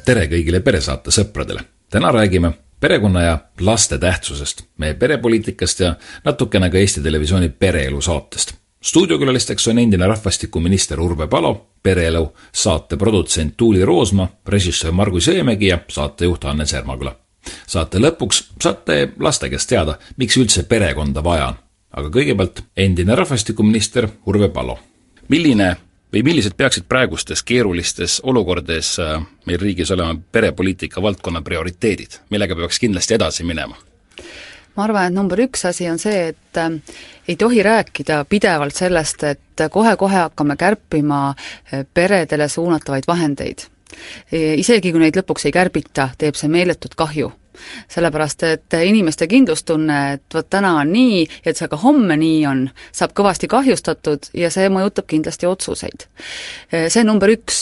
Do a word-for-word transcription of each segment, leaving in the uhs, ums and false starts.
tere kõigile peresaate sõpradele. Täna räägime perekonna ja laste tähtsusest, meie perepoliitikast ja natukene ka Eesti Televisiooni pereelu saatest. Stuudiokülalisteks on endine rahvastikuminister Urve Palo, pereelu saate produtsent Tuuli Roosma, režissöör Margus Eemägi ja saatejuht Anne Sermaküla. Saate lõpuks saate laste käest teada, miks üldse perekonda vaja on. Aga kõigepealt endine rahvastikuminister Urve Palo. Milline või millised peaksid praegustes keerulistes olukordades meil riigis olema perepoliitika valdkonna prioriteedid, millega peaks kindlasti edasi minema? Ma arvan, et number üks asi on see, et ei tohi rääkida pidevalt sellest, et kohe-kohe hakkame kärpima peredele suunatavaid vahendeid. Isegi kui neid lõpuks ei kärbita, teeb see meeletut kahju. Sellepärast, et inimeste kindlustunne, et võt täna on nii, et see ka homme nii on, saab kõvasti kahjustatud ja see mõjutab kindlasti otsuseid. See on number üks.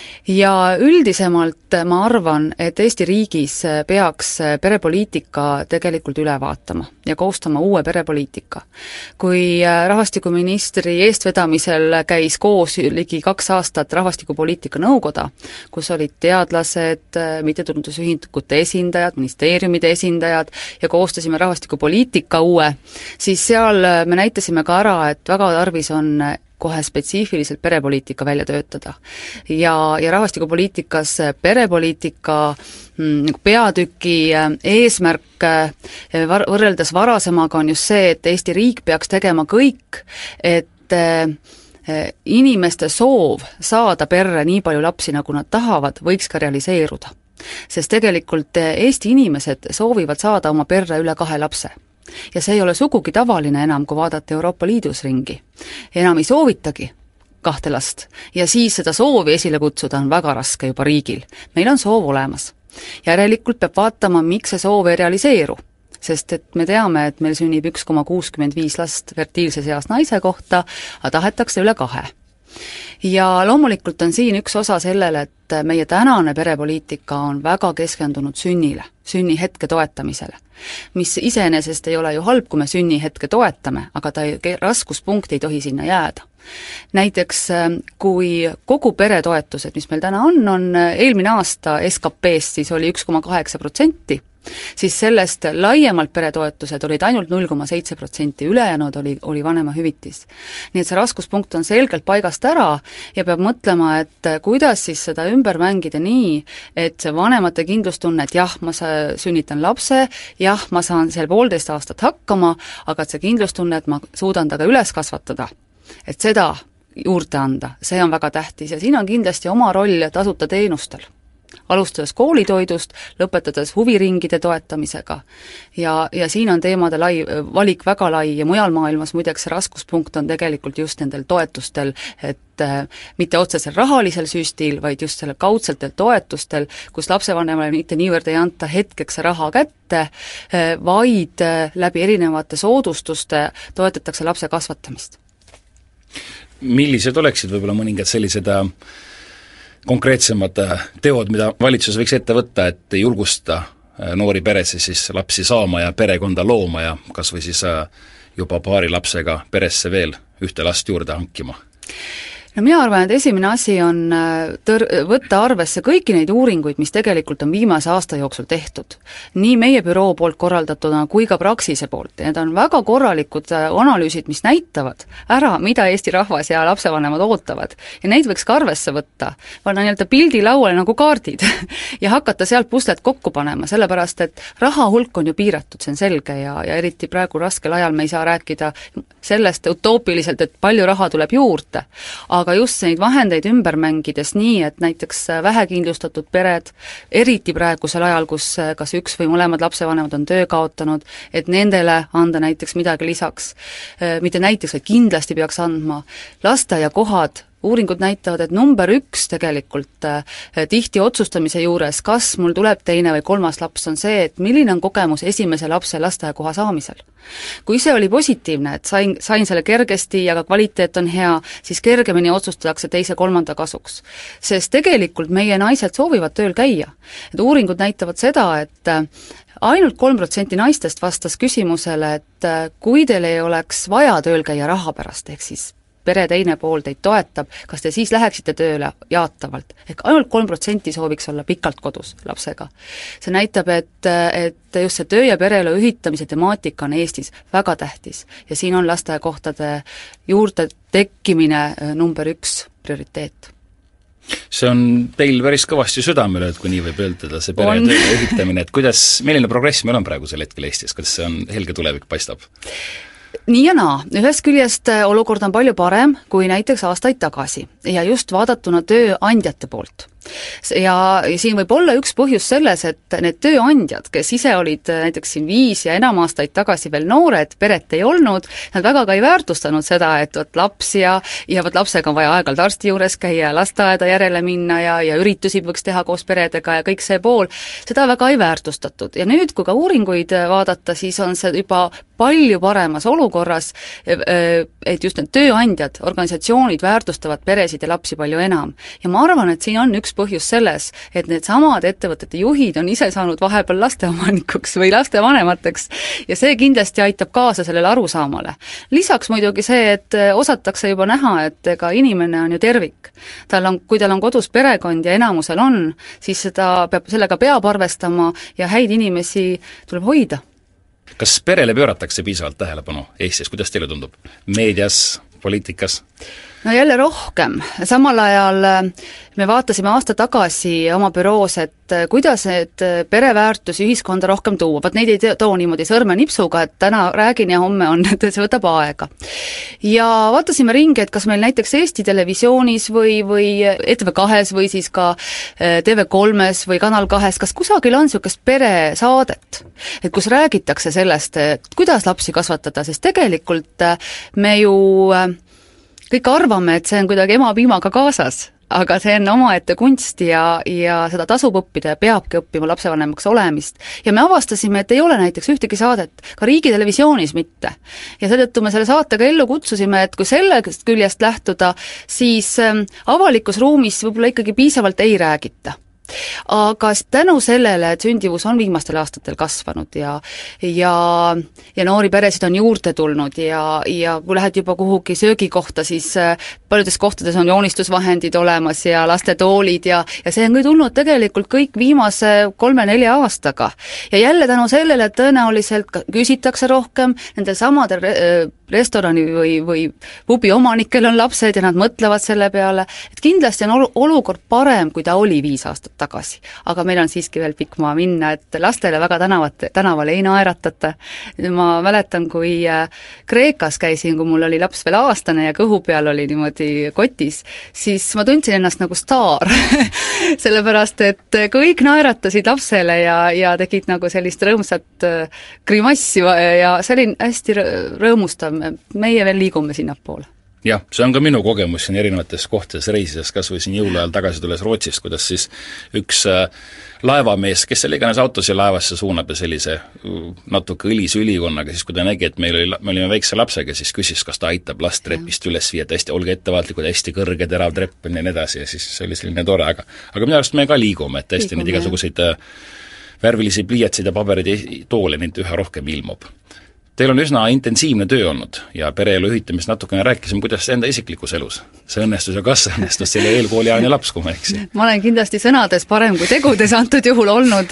Ja üldisemalt ma arvan, et Eesti riigis peaks perepoliitika tegelikult üle vaatama ja koostama uue perepoliitika. Kui rahvastikuministri eestvedamisel käis koos ligi kaks aastat rahvastikupoliitika nõukoda, kus olid teadlased, mittetulundusühingute esindajad, ministeeriumide esindajad ja koostasime rahvastikupoliitika uue, siis seal me näitasime ka ära, et väga tarvis on kohe spetsiifiliselt perepoliitika välja töötada. Ja, ja rahvastikupoliitikas perepoliitika mm, peatüki eesmärk var, võrreldes varasemaga on just see, et Eesti riik peaks tegema kõik, et eh, inimeste soov saada perre nii palju lapsi, nagu nad tahavad, võiks ka realiseeruda. Sest tegelikult Eesti inimesed soovivad saada oma perre üle kahe lapse. Ja see ei ole sugugi tavaline enam, kui vaadata Euroopa Liidus ringi. Enam ei soovitagi kahte last ja siis seda soovi esile kutsuda on väga raske juba riigil. Meil on soov olemas. Järelikult peab vaatama, miks see soov ei realiseeru. Sest et me teame, et meil sünnib üks koma kuuskümmend viis last fertiilses eas naise kohta, aga tahetakse üle kahe. Ja loomulikult on siin üks osa sellele, et meie tänane perepoliitika on väga keskendunud sünnile, sünnihetke toetamisele, mis iseenesest ei ole ju halb, kui me sünnihetke toetame, aga ta ei, raskuspunkt ei tohi sinna jääda. Näiteks kui kogu peretoetused, mis meil täna on, on eelmine aasta S K P-st siis oli üks koma kaheksa protsenti, siis sellest laiemalt peretoetused olid ainult null koma seitse protsenti, ülejäänud oli, oli vanema hüvitis. Nii et see raskuspunkt on selgelt paigast ära ja peab mõtlema, et kuidas siis seda ümber mängida nii, et see vanemate kindlustunne, et jah, ma sünnitan lapse, jah, ma saan seal poolteist aastat hakkama, aga et see kindlustunne, et ma suudan ta ka üles kasvatada, et seda juurde anda, see on väga tähtis ja siin on kindlasti oma roll tasuta teenustel. Alustades koolitoidust, lõpetades huviringide toetamisega. Ja, ja siin on teemade lai, valik väga lai ja mujal maailmas muideks raskuspunkt on tegelikult just nendel toetustel, et äh, mitte otsesel rahalisel süstil, vaid just selle kaudsetel toetustel, kus lapsevanemale mitte niivõrd ei anta hetkeks raha kätte, äh, vaid äh, läbi erinevate soodustuste toetatakse lapse kasvatamist. Millised oleksid võib-olla mõningad sellised äh... konkreetsemad teod, mida valitsus võiks ette võtta, et julgusta noori peresi siis lapsi saama ja perekonda looma ja kas või siis juba paari lapsega peresse veel ühte last juurde hankima? No mina arvan, et esimene asi on tör- võtta arvesse kõiki neid uuringuid, mis tegelikult on viimase aasta jooksul tehtud. Nii meie büroo poolt korraldatuna kui ka Praxise poolt. Need on väga korralikud analüüsid, mis näitavad ära, mida Eesti rahvas ja lapsevanemad ootavad. Ja neid võiks ka arvesse võtta. Panna nii-öelda pildi lauale nagu kaardid ja hakata sealt puslet kokku panema, sellepärast et raha hulk on ju piiratud, see on selge ja, ja eriti praegu raskel ajal me ei saa rääkida sellest utoopiliselt, et palju raha tuleb juurde. Aga just neid vahendeid ümber mängides nii, et näiteks vähekindlustatud pered, eriti praegusel ajal, kus kas üks või mõlemad lapsevanemad on töö kaotanud, et nendele anda näiteks midagi lisaks, mitte näiteks, et kindlasti peaks andma lasteaiakohad. Uuringud näitavad, et number üks tegelikult äh, tihti otsustamise juures, kas mul tuleb teine või kolmas laps, on see, et milline on kogemus esimese lapse lasteaiakoha saamisel. Kui see oli positiivne, et sain, sain selle kergesti ja ka kvaliteet on hea, siis kergemini otsustatakse teise-kolmanda kasuks. Sest tegelikult meie naised soovivad tööl käia. Et uuringud näitavad seda, et äh, ainult kolm protsenti naistest vastas küsimusele, et äh, kui teil ei oleks vaja tööl käia raha pärast, ehk siis pere teine pool teid toetab, kas te siis läheksite tööle jaatavalt? Ehk ainult kolm protsenti sooviks olla pikalt kodus lapsega. See näitab, et, et just see töö ja pereelu ühitamise temaatika on Eestis väga tähtis ja siin on lasteaiakohtade juurde tekkimine number üks prioriteet. See on teil päris kõvasti südamele, et kui nii võib öeldada, see pere ja töö ühitamine, et kuidas, milline progress meil on praegusel hetkel Eestis, kuidas see on, helge tulevik paistab? Nii ja naa, ühest küljest olukord on palju parem kui näiteks aastaid tagasi ja just vaadatuna tööandjate poolt. Ja siin võib olla üks põhjus selles, et need tööandjad, kes ise olid näiteks siin viis ja enam aastaid tagasi veel noored, peret ei olnud, nad väga ka ei väärtustanud seda, et võt laps ja, ja võt lapsega on vaja aeg-ajalt arsti juures käia, lasteaeda järele minna ja, ja üritusi võiks teha koos peredega ja kõik see pool, seda väga ei väärtustatud. Ja nüüd, kui ka uuringuid vaadata, siis on see juba palju paremas olukorras, et just need tööandjad, organisatsioonid väärtustavad peresid ja lapsi palju enam. Ja ma arvan, et siin on üks põhjus selles, et need samad ettevõtete juhid on ise saanud vahepeal lasteomanikuks või lastevanemateks ja see kindlasti aitab kaasa sellele arusaamale. Lisaks muidugi see, et osatakse juba näha, et ega inimene on ju tervik. Tal on, kui tal on kodus perekond ja enamusel on, siis seda peab, sellega peab arvestama ja häid inimesi tuleb hoida. Kas perele pööratakse piisavalt tähelepanu Eestis, kuidas teile tundub? Meedias, poliitikas? No jälle rohkem. Samal ajal me vaatasime aasta tagasi oma büroos, et kuidas need pereväärtusi ühiskonda rohkem tuua. Vaat neid ei too niimoodi sõrmenipsuga, et täna räägin ja homme on, et see võtab aega. Ja vaatasime ringi, et kas meil näiteks Eesti Televisioonis või, või E T V kahes või siis ka T V kolmes või Kanal kahes, kas kusagil on niisugust peresaadet, et kus räägitakse sellest, et kuidas lapsi kasvatada, sest tegelikult me ju kõik arvame, et see on kuidagi ema-piimaga kaasas, aga see on omaette kunst ja, ja seda tasub õppida ja peabki õppima lapsevanemaks olemist. Ja me avastasime, et ei ole näiteks ühtegi saadet, ka riigi televisioonis mitte. Ja seetõttu me selle saatega ellu kutsusime, et kui sellest küljest lähtuda, siis avalikus ruumis võib-olla ikkagi piisavalt ei räägita. Aga tänu sellele, et sündivus on viimastel aastatel kasvanud ja, ja, ja noori peresid on juurde tulnud ja, ja kui lähed juba kuhugi söögikohta, siis paljudes kohtades on joonistusvahendid olemas ja lastetoolid ja, ja see on küll tulnud tegelikult kõik viimase kolme-nelja aastaga. Ja jälle tänu sellele, et tõenäoliselt küsitakse rohkem, nendel samadel restorani või, või pubi omanikel on lapsed ja nad mõtlevad selle peale, et kindlasti on olukord parem, kui ta oli viis aastat tagasi. Aga meil on siiski veel pikk maa minna, et lastele väga tänavat, tänavale ei naeratata. Ma mäletan, kui Kreekas käisin, kui mul oli laps veel aastane ja kõhu peal oli niimoodi kotis, siis ma tundsin ennast nagu staar. Sellepärast, et kõik naeratasid lapsele ja, ja tegid nagu sellist rõõmsat grimassi ja see oli hästi rõõmustav. Meie veel liigume sinnapoole. Jah, see on ka minu kogemus siin erinevates kohtades reisides, kas või siin jõuluajal tagasi tulles Rootsist, kuidas siis üks laevamees, kes selle iganes autosi laevasse suunab ja sellise natuke õlise ülikonnaga, siis kui ta nägi, et meil oli, me olime väikse lapsega, siis küsis, kas ta aitab last trepist üles viia, et hästi, olge ettevaatlikud, hästi kõrge terav trepp ja nii edasi ja siis see oli selline tore, aga aga minu arust me ka liigume, et hästi neid igasuguseid värvilisi pliiatsid ja paberid ja toole neid üha rohkem ilmub. Teil on üsna intensiivne töö olnud ja pereelu ühitamist natukene rääkisime, kuidas enda isiklikus elus see õnnestus ja kas õnnestus selle eelkooliaine laps, kui ma eksin? Ma olen kindlasti sõnades parem kui tegudes antud juhul olnud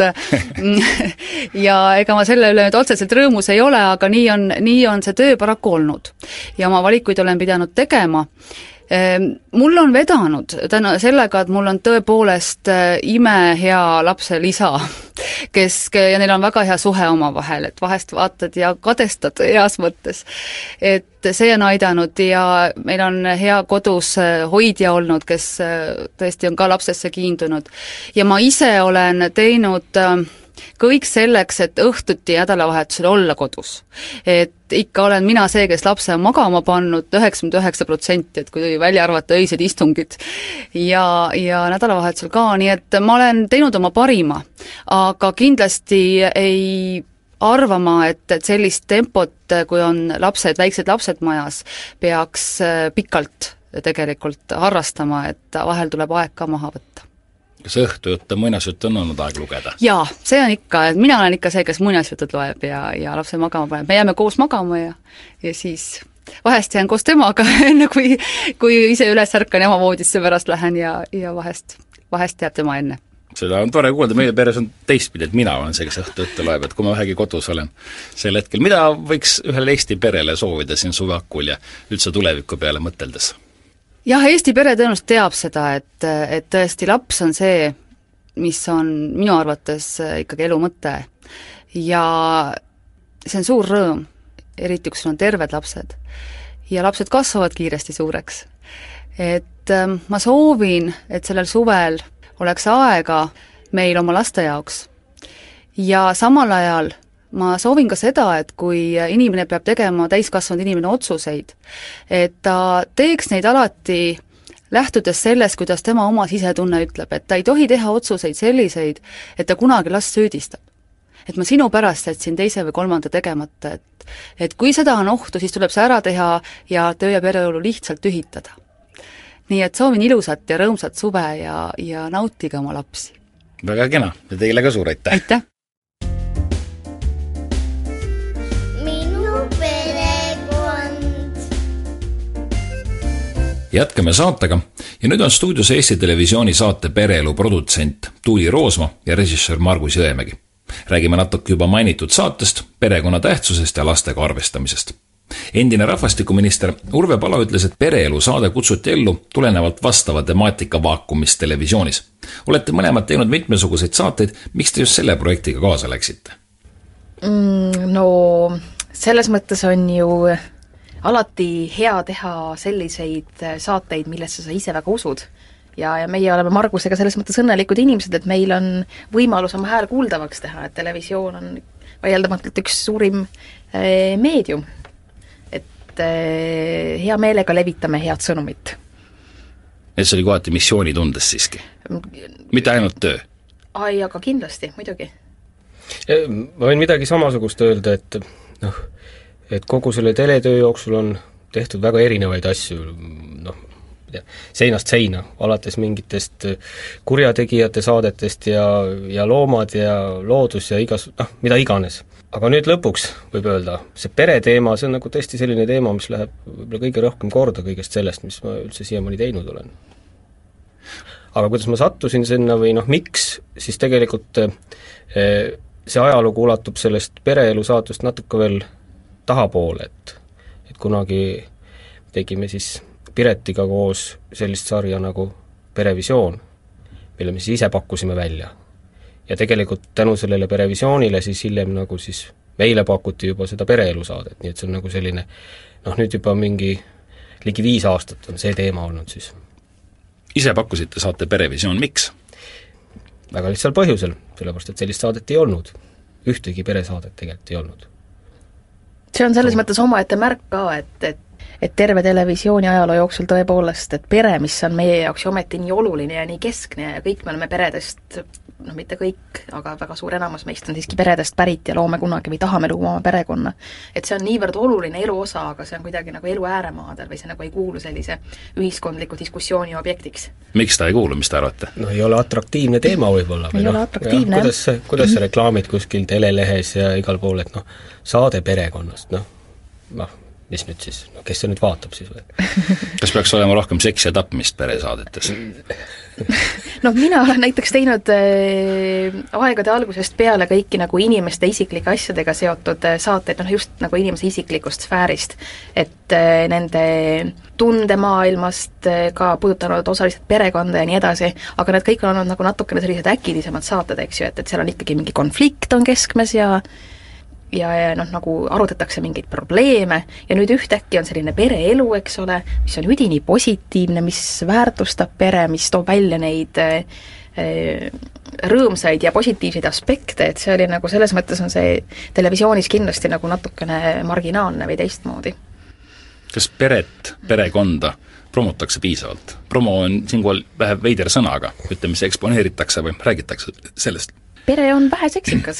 ja ega ma selle üle nüüd otseselt rõõmus ei ole, aga nii on, nii on see töö paraku olnud ja oma valikuid olen pidanud tegema. Mul on vedanud täna sellega, et mul on tõepoolest imehea lapse Lisa, kes, ja neil on väga hea suhe omavahel, et vahest vaatad ja kadestad heas mõttes. Et see on aidanud ja meil on hea kodus hoidja olnud, kes tõesti on ka lapsesse kiindunud. Ja ma ise olen teinud kõik selleks, et õhtuti ja nädalavahetusel olla kodus. Et ikka olen mina see, kes lapse on magama pannud üheksakümmend üheksa protsenti, et kui välja arvata öised istungid ja, ja nädalavahetusel ka, nii et ma olen teinud oma parima, aga kindlasti ei arvama, et, et sellist tempot, kui on lapsed, väiksed lapsed majas, peaks pikalt tegelikult harrastama, et vahel tuleb aeg ka maha võtta. Kas õhtujutt on muinasjutt on olnud aeg lugeda? Jaa, see on ikka, et mina olen ikka see, kes muinasjutud loeb ja, ja lapse magama paneb. Me jääme koos magama ja, ja siis vahest jään koos temaga, enne kui, kui ise üles ärkan ja oma voodisse pärast lähen ja, ja vahest, vahest jääb tema enne. Seda on tore kuulda, meie peres on teistpidi, et mina olen see, kes õhtu õhtu loeb, et kui ma vähegi kodus olen sel hetkel, mida võiks ühele Eesti perele soovida siin suvakul ja üldse tuleviku peale mõteldes? Jah, Eesti pere tõenäoliselt teab seda, et, et tõesti laps on see, mis on minu arvates ikkagi elu mõte ja see on suur rõõm, eriti kui sul on terved lapsed ja lapsed kasvavad kiiresti suureks. Et ma soovin, et sellel suvel oleks aega meil oma laste jaoks. Ja samal ajal ma soovin ka seda, et kui inimene peab tegema täiskasvanud inimene otsuseid, et ta teeks neid alati lähtudes sellest, kuidas tema oma sisetunne ütleb, et ta ei tohi teha otsuseid selliseid, et ta kunagi last süüdistab. Et ma sinu pärast jätsin teise või kolmanda tegemata, et, et kui seda on ohtu, siis tuleb see ära teha ja töö ja pereelu lihtsalt ühitada. Nii et soovin ilusat ja rõõmsat suve ja, ja nautige oma lapsi. Väga kena ja teile ka suur aitäh! Aitäh! Minu perekond. Jätkame saatega ja nüüd on stuudios Eesti Televisiooni saate Pereelu produtsent Tuuli Roosma ja režissöör Margus Jõemägi. Räägime natuke juba mainitud saatest, perekonna tähtsusest ja lastega arvestamisest. Endine rahvastikuminister Urve Palo ütles, et pereelu saade kutsuti ellu tulenevalt vastava temaatika vaakumist televisioonis. Olete mõlemad teinud mitmesuguseid saateid, miks te just selle projektiga kaasa läksite? Mm, no selles mõttes on ju alati hea teha selliseid saateid, millesse sa ise väga usud. Ja, ja meie oleme Margusega selles mõttes õnnelikud inimesed, et meil on võimalus oma hääl kuuldavaks teha, et televisioon on vaieldamatult üks suurim eh, meedium. Et eh, hea meelega levitame head sõnumit. Et see oli kohati missiooni tundes siiski? Mitte ainult töö? Ai, aga kindlasti, muidugi. Ma võin midagi samasugust öelda, et, noh, et kogu selle teletöö jooksul on tehtud väga erinevaid asju, noh, seinast seina, alates mingitest kurjategijate saadetest ja, ja loomad ja loodus ja igas, noh, mida iganes. Aga nüüd lõpuks võib öelda, see pereteema, see on nagu tõesti selline teema, mis läheb võib-olla kõige rohkem korda kõigest sellest, mis ma üldse siiamaani teinud olen. Aga kuidas ma sattusin sinna või noh, miks, siis tegelikult see ajalugu ulatub sellest pereelu saatust natuke veel tahapoole, et, et kunagi tegime siis Piretiga koos sellist sarja nagu Perevisioon, mille me siis ise pakkusime välja. Ja tegelikult tänu sellele Perevisioonile siis hiljem nagu siis meile pakuti juba seda pereelu saadet, nii et see on nagu selline, noh nüüd juba mingi ligi viis aastat on see teema olnud siis. Ise pakkusite saate Perevisioon, miks? Väga lihtsal põhjusel, sellepärast et sellist saadet ei olnud. Ühtegi peresaadet tegelikult ei olnud. See on selles mõttes omaette märk ka, et, et et terve televisiooni ajaloo jooksul tõepoolest, et pere, mis on meie jaoks ju ometi nii oluline ja nii keskne ja kõik me oleme peredest, noh mitte kõik, aga väga suur enamus meist on siiski peredest pärit ja loome kunagi või tahame luua oma perekonna. Et see on niivõrd oluline elu osa, aga see on kuidagi nagu elu ääremaadel või see nagu ei kuulu sellise ühiskondliku diskussiooni objektiks. Miks ta ei kuulu, mis te arvate? No ei ole atraktiivne teema võib-olla. Ei ole atraktiivne. Kuidas, kuidas sa reklaamid kuskil telelehes ja igal pool, et noh, saade perekonnast, noh, noh, mis nüüd siis, no kes see nüüd vaatab siis või? Kas peaks olema rohkem seks ja tapmist peresaadetes? No mina olen näiteks teinud äh, aegade algusest peale kõiki nagu inimeste isiklike asjadega seotud äh, saateid, noh just nagu inimese isiklikust sfäärist, et äh, nende tundemaailmast äh, ka puudutanud osaliselt perekonda ja nii edasi, aga need kõik on olnud nagu natukene sellised äkilisemad saated, eks ju, et, et seal on ikkagi mingi konflikt on keskmes ja ja, ja noh, nagu arutatakse mingeid probleeme ja nüüd ühtäkki on selline pereelu, eks ole, mis on üdini positiivne, mis väärtustab pere, mis toob välja neid äh, rõõmsaid ja positiivseid aspekte, et see oli nagu selles mõttes on see televisioonis kindlasti nagu natukene marginaalne või teistmoodi. Kas peret, perekonda promotakse piisavalt? Promo on siinkohal vähe veider sõna, aga ütleme, mis eksponeeritakse või räägitakse sellest? Pere on vähe seksikas.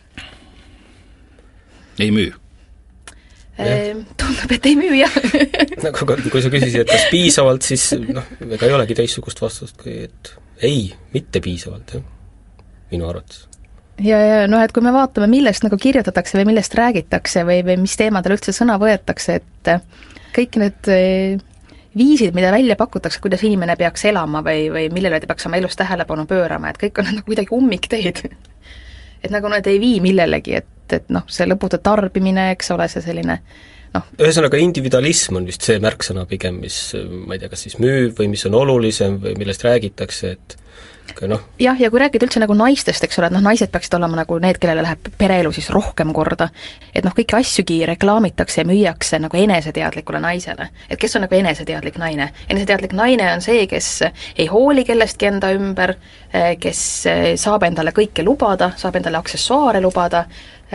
Ei müü? Tundub, et ei müü, jah. Nagu kui sa küsisid, et kas piisavalt, siis noh, ega ei olegi teistsugust vastust, kui et ei, mitte piisavalt, jah, minu arvates. Ja, ja noh, et kui me vaatame, millest nagu kirjutatakse või millest räägitakse või, või mis teemadel üldse sõna võetakse, et kõik need viisid, mida välja pakutakse, kuidas inimene peaks elama või, või millele ta peaks oma elus tähelepanu pöörama, et kõik on nagu kuidagi ummikteed. Et nagu need ei vii millelegi, et, et noh, see lõputu tarbimine, eks ole, see selline noh. Ühesõnaga individualism on vist see märksõna pigem, mis ma ei tea, kas siis müüb või mis on olulisem või millest räägitakse, et No. jah, ja kui rääkida üldse nagu naistest, eks ole, et noh, naised peaksid olema nagu need, kellele läheb pereelu siis rohkem korda, et noh, kõiki asjugi reklaamitakse ja müüakse nagu eneseteadlikule naisele. Et kes on nagu eneseteadlik naine? Eneseteadlik naine on see, kes ei hooli kellestki enda ümber, kes saab endale kõike lubada, saab endale aksessuaare lubada,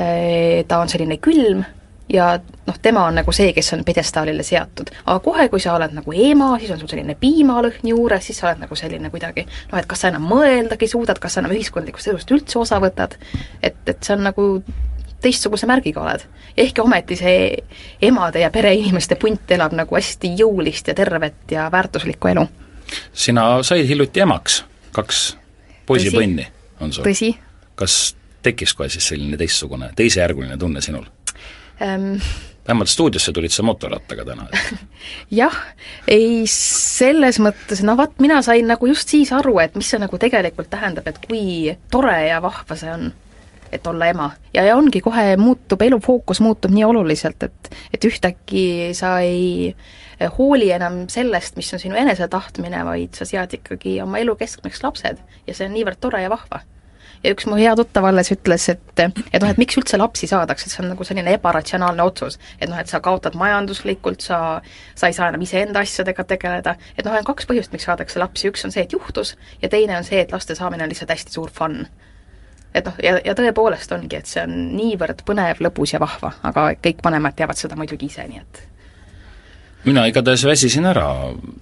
ta on selline külm, ja noh, tema on nagu see, kes on pjedestaalile seatud. Aga kohe, kui sa oled nagu ema, siis on sul selline piimalõhn juures, siis sa oled nagu selline kuidagi, noh, et kas sa enam mõeldagi suudad, kas sa enam ühiskondlikust elust üldse osa võtad, et, et see on nagu teistsuguse märgiga oled. Ehkki ometi see emade ja pereinimeste punt elab nagu hästi jõulist ja tervet ja väärtuslikku elu. Sina said hiljuti emaks, kaks poisipõnni on sul. Tõsi. Kas tekkis kohe siis selline teistsugune, teisejärguline tunne sinul? Ähm, vähemalt stuudiosse tulid sa motorrattaga täna. jah, ei selles mõttes, no vaat mina sain nagu just siis aru, et mis see nagu tegelikult tähendab, et kui tore ja vahva see on, et olla ema. Ja, ja ongi kohe muutub, elu fookus muutub nii oluliselt, et, et ühtäkki sa ei hooli enam sellest, mis on sinu enesetahtmine, vaid sa sead ikkagi oma elu keskmeks lapsed ja see on niivõrd tore ja vahva. Ja üks mu hea tuttav alles ütles, et, et noh, et miks üldse lapsi saadaks, et see on nagu selline ebaratsionaalne otsus, et noh, et sa kaotad majanduslikult, sa, sa ei saa enam ise enda asjadega tegeleda, et noh, on kaks põhjust, miks saadakse lapsi, üks on see, et juhtus, ja teine on see, et laste saamine on lihtsalt hästi suur fun. Et noh, ja, ja tõepoolest ongi, et see on niivõrd põnev, lõbus ja vahva, aga kõik vanemad teavad seda muidugi ise, nii et mina igatahes väsisin ära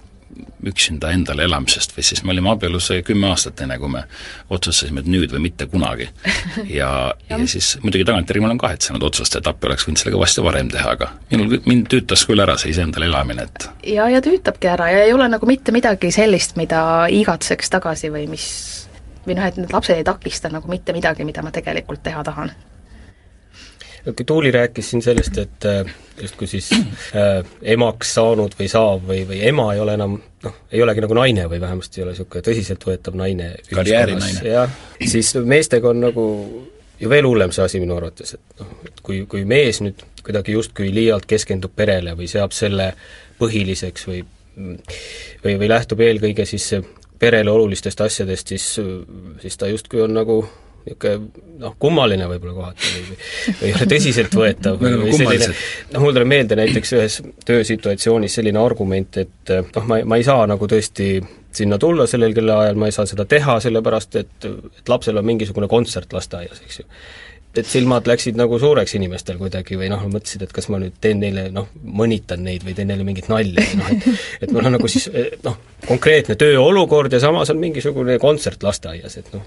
üksinda endale elamisest või siis me olime abielus kümme aastat enne, kui me otsustasime, et nüüd või mitte kunagi. Ja, ja siis muidugi tagantjärgi ma olen kahetsenud otsust, et appi oleks võinud selle kõvasti varem teha, aga minul, mind tüütas küll ära see ise endale elamine, et ja, ja tüütabki ära ja ei ole nagu mitte midagi sellist, mida igatseks tagasi või mis, või noh, et need lapsed ei takista nagu mitte midagi, mida ma tegelikult teha tahan. Kui Tuuli rääkis siin sellest, et just kui siis äh, emaks saanud või saab või, või ema ei ole enam, noh, ei olegi nagu naine või vähemasti ei ole niisugune tõsiseltvõetav naine karjäärinaine. Ja siis meestega on nagu ju veel hullem see asi minu arvates, et noh, et kui, kui mees nüüd kuidagi justkui liialt keskendub perele või seab selle põhiliseks või, või, või lähtub eelkõige siis perele olulistest asjadest, siis, siis ta justkui on nagu niisugune noh, kummaline võib-olla kohati või, või ei ole tõsiselt võetav või selline, noh, mul tuleb meelde näiteks ühes töösituatsioonis selline argument, et noh, ma, ma ei saa nagu tõesti sinna tulla sellel kellaajal, ma ei saa seda teha, sellepärast et, et lapsel on mingisugune kontsert lasteaias, eks ju. Et silmad läksid nagu suureks inimestel kuidagi või noh, mõtlesid, et kas ma nüüd teen neile, noh, mõnitan neid või teen neile mingit nalja, noh, et, et mul on nagu siis noh, konkreetne tööolukord ja samas on mingisugune kontsert lasteaias, et noh,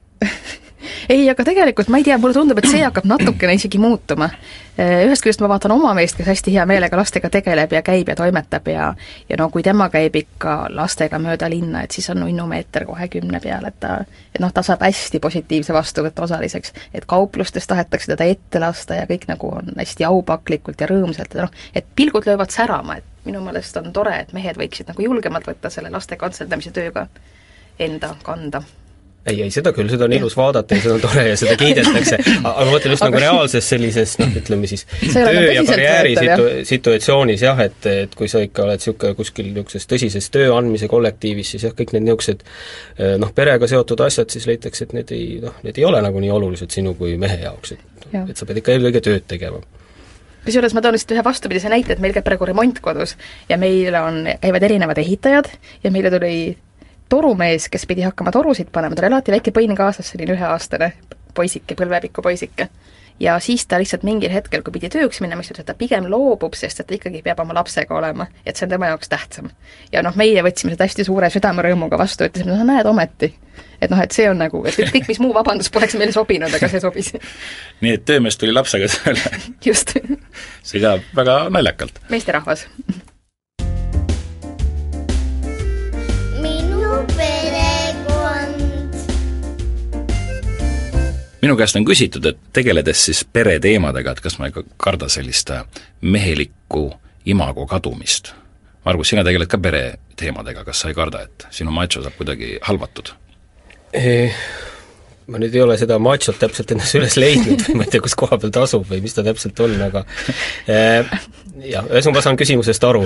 ei, aga tegelikult ma ei tea, mulle tundub, et see hakkab natukene isegi muutuma. Ühest küljest ma vaatan oma meest, kes hästi hea meelega lastega tegeleb ja käib ja toimetab ja, ja no kui tema käib ikka lastega mööda linna, et siis on innumeeter kohe kümne peal, et ta, et noh, ta saab hästi positiivse vastuvõtta osaliseks, et kauplustes tahetakse teda ette lasta ja kõik nagu on hästi aupaklikult ja rõõmsalt, et noh, et pilgud löövad särama, et minu meelest on tore, et mehed võiksid nagu julgemalt võtta selle laste kantseldamise tööga enda kanda. Ei, ei, seda küll, seda on ilus vaadata ja seda on tore ja seda kiidetakse, aga ma mõtlen just nagu reaalses sellises, noh, ütleme siis töö ja karjääri situ, situatsioonis jah, et, et kui sa ikka oled niisugune kuskil niisuguses tõsises töö andmise kollektiivis, siis jah, kõik need niisugused noh, perega seotud asjad, siis leitakse, et need ei, noh, need ei ole nagu nii olulised sinu kui mehe jaoks, et, et sa pead ikka eelkõige tööd tegema. Kusjuures ma toon lihtsalt ühe vastupidise näite, et meil käib praegu remont kodus ja meil on, käivad erinevad ehitajad ja meile tuli torumees, kes pidi hakkama torusid panema, ta oli alati väike põin kaasas, selline üheaastane poisike, põlvepikku poisike. Ja siis ta lihtsalt mingil hetkel, kui pidi tööks minna, mis ütles, et ta pigem loobub, sest et ta ikkagi peab oma lapsega olema, et see on tema jaoks tähtsam. Ja noh, meie võtsime seda hästi suure südamerõõmuga vastu, ütlesime, no näed ometi. Et noh, et see on nagu, et kõik, mis muu vabandus poleks meile sobinud, aga see sobis. Nii et töömees tuli lapsega tööle. Just. See ka väga naljakalt. Meesterahvas. Minu käest on küsitud, et tegeledes siis pereteemadega, et kas ma ikka karda sellist mehelikku imago kadumist. Margus, sina tegeled ka pere teemadega, kas sa ei karda, et sinu macho saab kuidagi halvatud? Eh, ma nüüd ei ole seda machot täpselt ennast üles leidnud või ma ei tea, kus koha peal ta asub või mis ta täpselt on, aga eh, jah, ühesõnaga ma saan küsimusest aru.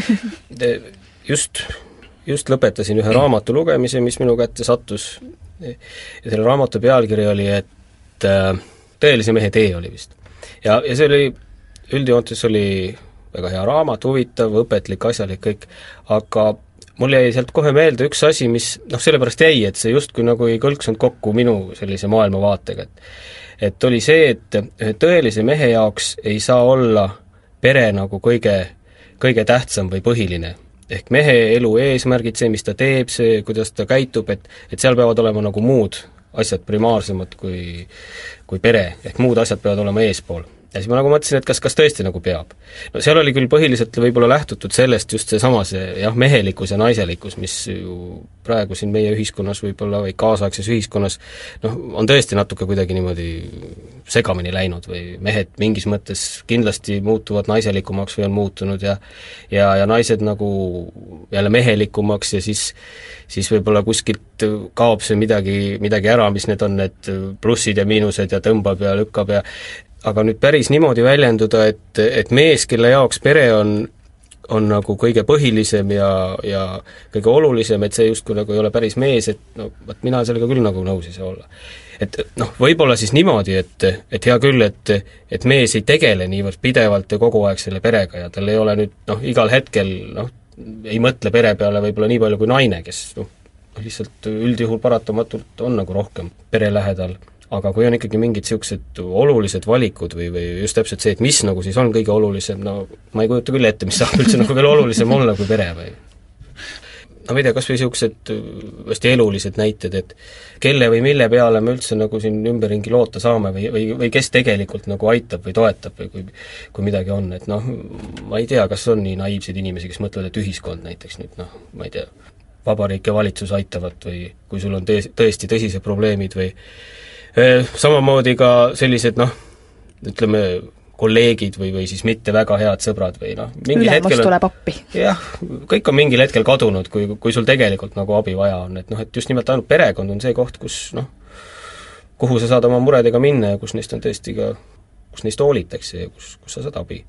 Just, just lõpetasin ühe raamatu lugemise, mis minu kätte sattus ja selle raamatu pealkiri oli, et Tõelise mehe tee oli vist. Ja, ja see oli, üldjoontes oli väga hea raamat, huvitav, õpetlik, asjalik kõik, aga mul jäi sealt kohe meelde üks asi, mis noh, sellepärast jäi, et see justkui nagu ei kõlksunud kokku minu sellise maailmavaatega, et et oli see, et tõelise mehe jaoks ei saa olla pere nagu kõige, kõige tähtsam või põhiline. Ehk mehe elu eesmärgid, see, mis ta teeb, see, kuidas ta käitub, et, et seal peavad olema nagu muud asjad primaarsemad kui, kui pere, ehk muud asjad peavad olema eespool. Ja siis ma nagu mõtlesin, et kas, kas tõesti nagu peab. No seal oli küll põhiliselt võib-olla lähtutud sellest just see sama see jah, mehelikkus ja naiselikkus, mis ju praegu siin meie ühiskonnas võib-olla või kaasaegses ühiskonnas noh, on tõesti natuke kuidagi niimoodi segamini läinud või mehed mingis mõttes kindlasti muutuvad naiselikumaks või on muutunud ja ja, ja naised nagu jälle mehelikumaks ja siis siis võib-olla kuskilt kaob see midagi, midagi ära, mis need on need plussid ja miinused ja tõmbab ja lükkab ja aga nüüd päris niimoodi väljenduda, et, et mees, kelle jaoks pere on, on nagu kõige põhilisem ja, ja kõige olulisem, et see justkui nagu ei ole päris mees, et no võt mina sellega küll nagu nõus ei saa olla. Et noh, võib-olla siis niimoodi, et, et hea küll, et, et mees ei tegele niivõrd pidevalt ja kogu aeg selle perega ja tal ei ole nüüd noh, igal hetkel noh, ei mõtle pere peale võib-olla nii palju kui naine, kes noh, lihtsalt üldjuhul paratamatult on nagu rohkem pere lähedal. Aga kui on ikkagi mingid niisugused olulised valikud või, või just täpselt see, et mis nagu siis on kõige olulisem, no ma ei kujuta küll ette, mis saab üldse nagu veel olulisem olla kui pere või no ma ei tea, kas või niisugused hästi elulised näited, et kelle või mille peale me üldse nagu siin ümberringi loota saame või, või, või kes tegelikult nagu aitab või toetab või kui, kui midagi on, et noh, ma ei tea, kas on nii naiivseid inimesi, kes mõtlevad, et ühiskond näiteks nüüd noh, ma ei tea, vabariik ja valitsus aitavad või kui sul on tões, tõesti tõsised probleemid või samamoodi ka sellised noh, ütleme kolleegid või, või siis mitte väga head sõbrad või noh, ülemus tuleb appi. Jah, kõik on mingil hetkel kadunud, kui, kui sul tegelikult nagu abi vaja on, et noh, et just nimelt ainult perekond on see koht, kus noh, kuhu sa saad oma muredega minna ja kus neist on tõesti ka, kus neist hoolitakse ja kus, kus sa saad abi.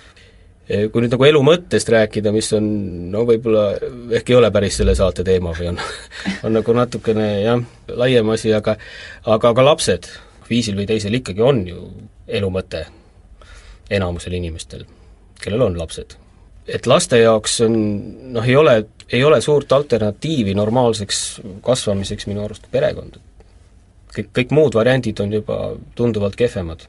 Kui nüüd nagu elu mõttest rääkida, mis on, no võib-olla ehk ei ole päris selle saate teema või on, on nagu natukene jah, laiem asi, aga aga ka lapsed viisil või teisel ikkagi on ju elu mõte enamusel inimestel, kellel on lapsed. Et laste jaoks on, noh, ei ole, ei ole suurt alternatiivi normaalseks kasvamiseks minu arust kui perekond. Kõik, kõik muud variandid on juba tunduvalt kehvemad.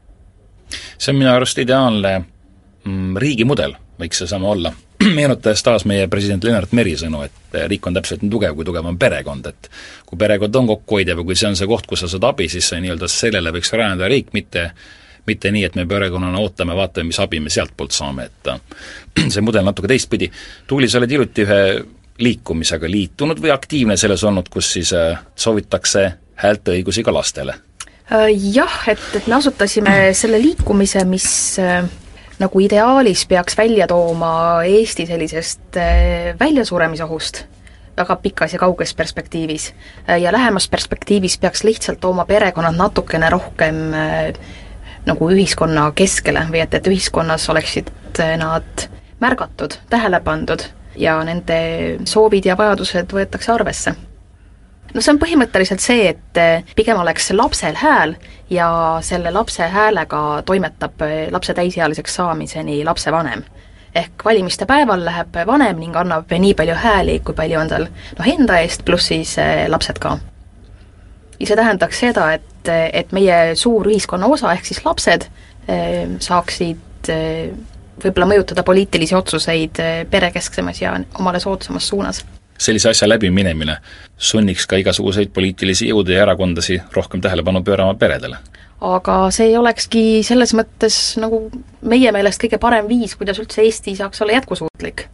See on minu arust ideaalne riigimudel võiks see sama olla. Meenutades taas meie president Lennart Meri sõnu, et riik on täpselt nii tugev, kui tugev on perekond, et kui perekond on kokkuhoidja või kui see on see koht, kus sa saad abi, siis see nii-öelda sellele võiks rajaneda riik, mitte, mitte nii, et me perekonnana ootame, vaatame, mis abi me sealt poolt saame, et see mudel natuke teistpidi. Tuuli, sa oled hiljuti ühe liikumisega liitunud või aktiivne selles olnud, kus siis soovitakse häälteõigusi ka lastele? Jah, et, et me asutasime selle liikumise, mis nagu ideaalis peaks välja tooma Eesti sellisest väljasuremisohust väga pikas ja kauges perspektiivis. Ja lähemas perspektiivis peaks lihtsalt tooma perekonnad natukene rohkem nagu ühiskonna keskele või et, et ühiskonnas oleksid nad märgatud, tähele pandud ja nende soovid ja vajadused võetakse arvesse. No see on põhimõtteliselt see, et pigem oleks lapsel hääl ja selle lapse häälega toimetab lapse täisealiseks saamiseni lapse vanem. Ehk valimiste päeval läheb vanem ning annab nii palju hääli, kui palju on tal noh, enda eest, pluss siis lapsed ka. Ja see tähendaks seda, et, et meie suur ühiskonna osa, ehk siis lapsed, saaksid võib-olla mõjutada poliitilisi otsuseid perekesksemas ja omale soodsamas suunas. Sellise asja läbiminemine sunniks ka igasuguseid poliitilisi jõude ja erakondasi rohkem tähelepanu pöörama peredele. Aga see olekski selles mõttes nagu meie meelest kõige parem viis, kuidas üldse Eesti saaks olla jätkusuutlik.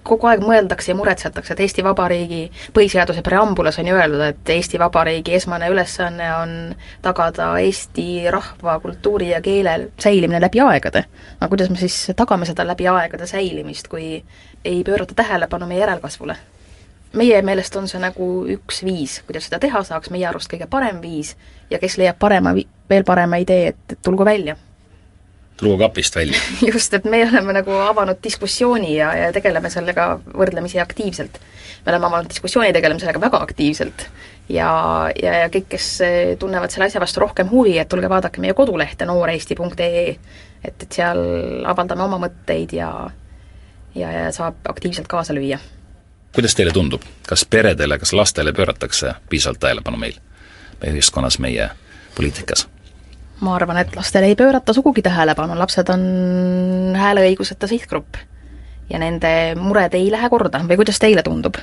kogu aeg mõeldakse ja muretsetakse, et Eesti Vabariigi põhiseaduse preambulas on ju öeldud, et Eesti Vabariigi esmane ülesanne on tagada Eesti rahva, kultuuri ja keele säilimine läbi aegade. Aga kuidas me siis tagame seda läbi aegade säilimist, kui ei pöörata tähelepanu meie järelkasvule? Meie meelest on see nagu üks viis, kuidas seda teha saaks, meie arust kõige parem viis ja kes leiab parema, veel parema idee, et, et tulgu välja. Tulgu kapist välja. Just, et me oleme nagu avanud diskussiooni ja, ja tegeleme sellega võrdlemisi aktiivselt. Me oleme avanud diskussiooni, tegeleme sellega väga aktiivselt ja, ja, ja kõik, kes tunnevad selle asja vastu rohkem huvi, et tulge vaadake meie kodulehte nooreesti punkt ee, et, et seal avaldame oma mõtteid ja, ja, ja saab aktiivselt kaasa lüüa. Kuidas teile tundub, kas peredele, kas lastele pööratakse piisavalt tähelepanu meil, meie ühiskonnas, meie poliitikas? Ma arvan, et lastele ei pöörata sugugi tähelepanu, lapsed on hääleõiguseta sihtgrupp ja nende mured ei lähe korda või kuidas teile tundub?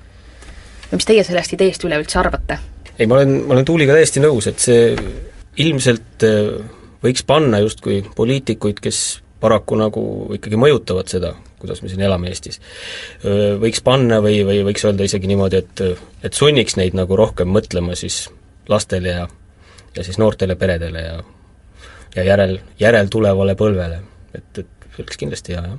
Või mis teie sellest ideest üleüldse arvate? Ei, ma olen, ma olen Tuuliga täiesti nõus, et see ilmselt võiks panna justkui poliitikuid, kes paraku nagu ikkagi mõjutavad seda, kuidas me siin elame Eestis. Võiks panna või, või võiks öelda isegi niimoodi, et, et sunniks neid nagu rohkem mõtlema siis lastele ja ja siis noortele peredele ja, ja järel, järel tulevale põlvele. Et, et see oleks kindlasti hea, jah.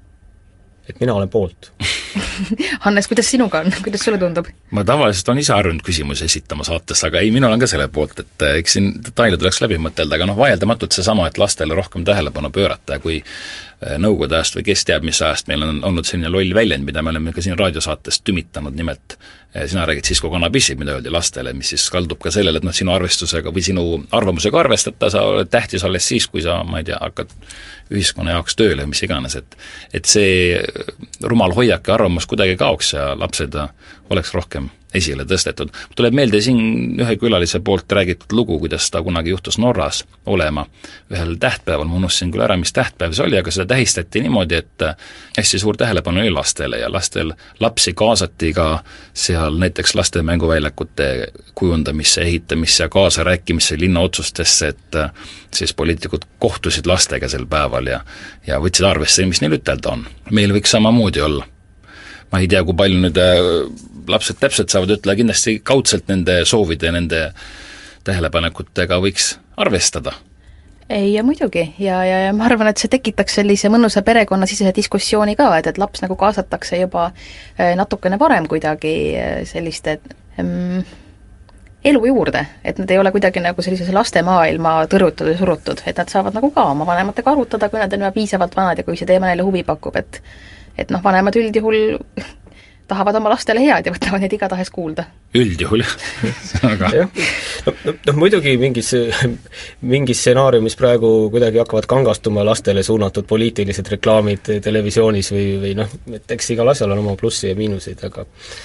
Et mina olen poolt. Hannes, kuidas sinuga on? Kuidas sulle tundub? Ma tavaliselt on ise arvunud küsimusi esitama saates, aga ei, mina olen ka selle poolt, et eks siin detaile tuleks läbi mõtelda, aga noh, vaieldamatult see sama, et lastele rohkem tähelepanu pöörata ja kui nõukogude ajast või kes teab, mis ajast meil on olnud selline loll väljend, mida me oleme ka siin raadiosaates tümitanud, nimelt sina räägid siis, kui kana pissib, mida öeldi lastele, mis siis kaldub ka sellele, et noh, sinu arvestusega või sinu arvamusega arvestada, sa oled tähtis alles siis, kui sa, ma ei tea, hakkad ühiskonna jaoks tööle või mis iganes, et et see rumal hoiak ja arvamus kuidagi kaoks ja lapsed oleks rohkem esile tõstetud. Tuleb meelde siin ühe külalise poolt räägitud lugu, kuidas ta kunagi juhtus Norras olema ühel tähtpäeval, ma unustasin küll ära, mis tähtpäev see oli, aga seda tähistati niimoodi, et hästi suur tähelepanu oli lastele ja lastel lapsi kaasati ka seal näiteks laste mänguväljakute kujundamisse, ehitamisse ja kaasarääkimisse linnaotsustesse, et siis poliitikud kohtusid lastega sel päeval ja, ja võtsid arvesse, mis neil ütelda on. Meil võiks samamoodi olla. Ma ei tea, kui palju nüüd lapsed täpselt saavad ütelda, kindlasti kaudselt nende soovide ja nende tähelepanekutega võiks arvestada. Ei, ja muidugi, ja, ja, ja ma arvan, et see tekitaks sellise mõnusa perekonnasisese diskussiooni ka, et, et laps nagu kaasatakse juba natukene varem kuidagi selliste ähm, elu juurde, et nad ei ole kuidagi nagu sellises lastemaailma tõrjutud ja surutud, et nad saavad nagu ka oma vanematega arutada, kui nad on juba piisavalt vanad ja kui see teema neile huvi pakub, et et noh, vanemad üldjuhul tahavad oma lastele head ja võtavad neid igatahes kuulda. Üldjuhul, aga jah, no, no, no muidugi mingis, mingis stsenaariumis praegu kuidagi hakkavad kangastuma lastele suunatud poliitilised reklaamid televisioonis või, või noh, et eks igal asjal on oma plussi ja miinuseid, aga